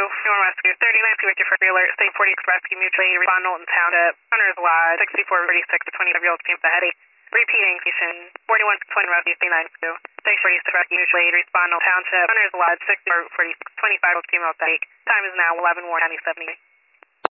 Human Rescue 39 with your first alert. State 46 Rescue Mutual Aid. Respond Knowlton Township. Hunter's Lodge 6436 to 20-year-old team Sahedi. Repeating station 4120 Rescue 39 State 46 Rescue Mutual Aid. Respond Knowlton Township. Hunter's Lodge 6446 25-year-old female Sahedi. Time is now 11:70.